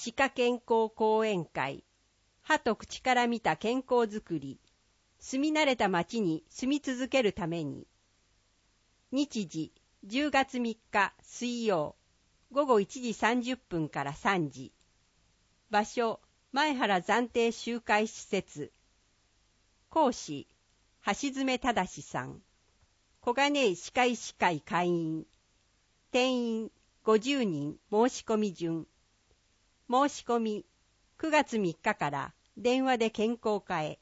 歯科健康講演会、歯と口から見た健康づくり、住み慣れた町に住み続けるために。日時、10月3日水曜、午後1時30分から3時。場所、前原暫定集会施設。講師、橋爪正さん。小金井歯科医師会会員。定員50人申し込み順。申し込み9月3日から電話で健康課へ。